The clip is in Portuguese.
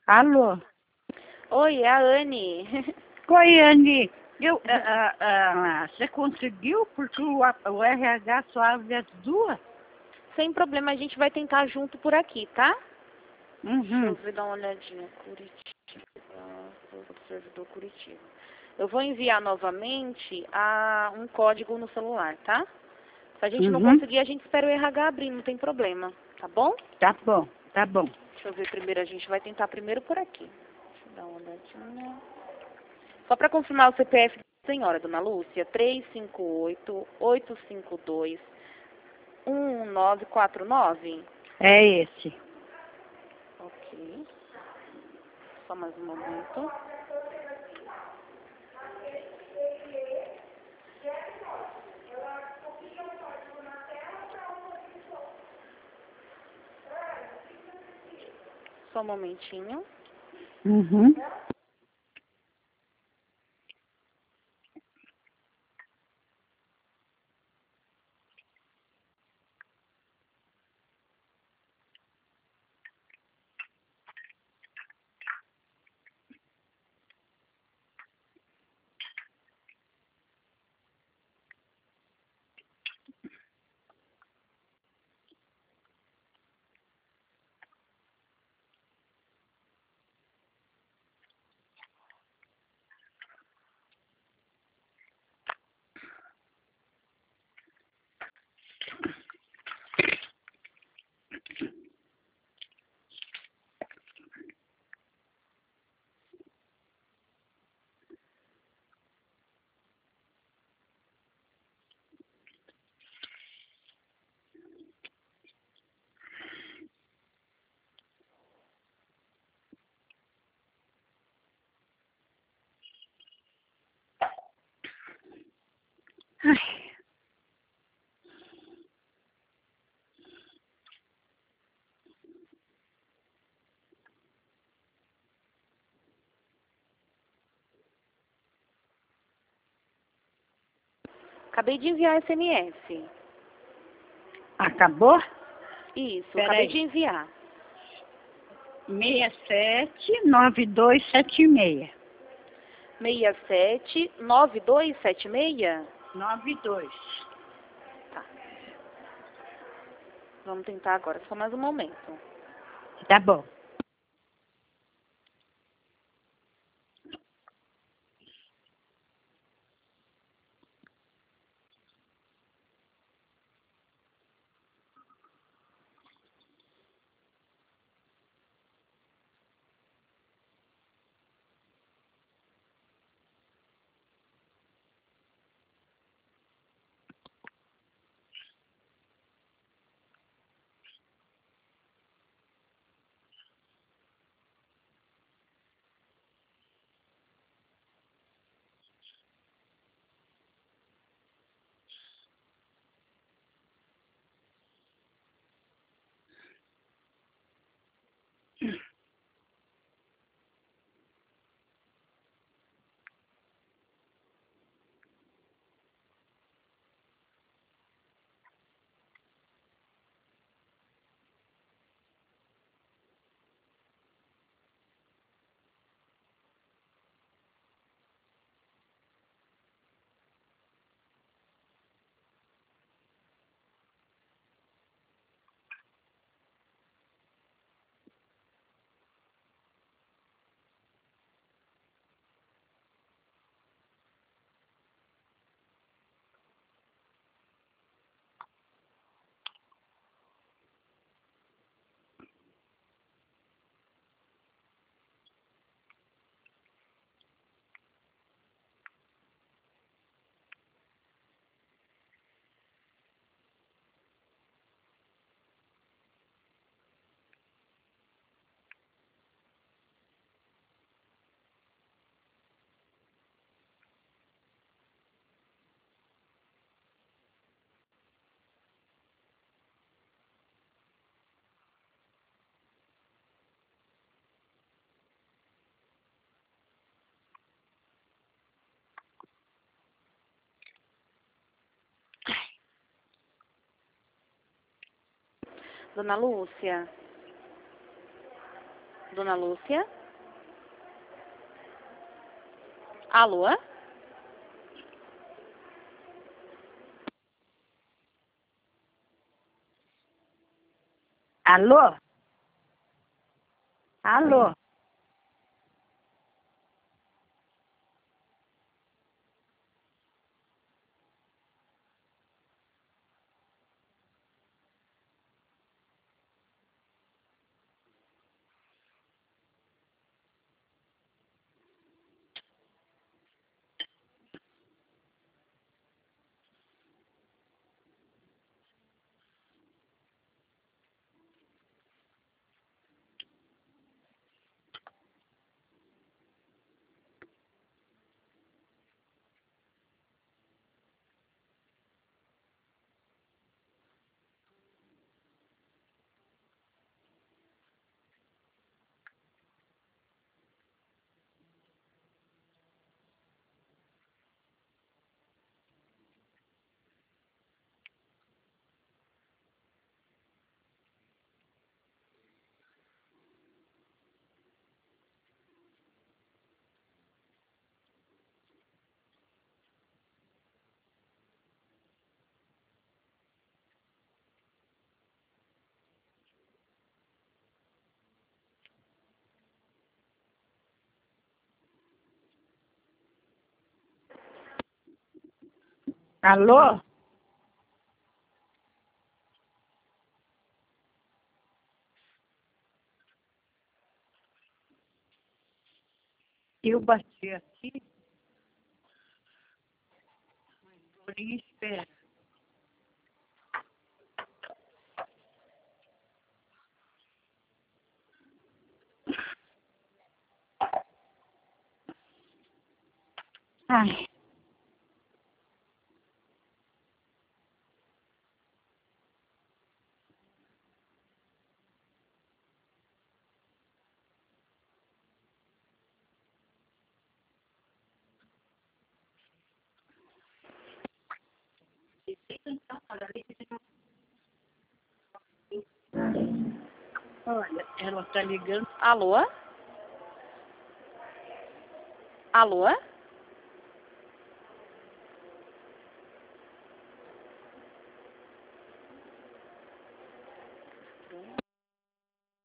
Alô? Oi, é a Anne. Oi, Anne. Você conseguiu? Porque o RH só abre às 2? Sem problema, a gente vai tentar junto por aqui, tá? Deixa eu Uhum. ver, dar uma olhadinha. Curitiba, servidor Curitiba. Eu vou enviar novamente um código no celular, tá? Se a gente não Uhum. conseguir, a gente espera o RH abrir, não tem problema, tá bom? Tá bom, tá bom. Deixa eu ver primeiro, a gente vai tentar primeiro por aqui. Deixa eu dar uma olhadinha. Só para confirmar o CPF da senhora, dona Lúcia, 358-852-1949. É esse. Ok. Só mais um momento. Só um momentinho. Uhum. Ai, Acabei de enviar SMS. acabou? Isso, acabei Peraí. de enviar. 679276. 679276? 92. Tá. Vamos tentar agora, só mais um momento. Tá bom. Dona Lúcia? Dona Lúcia? Alô? Alô? Alô? Alô? Eu bati aqui, por espera. Ai, olha, ela tá ligando. Alô? Alô?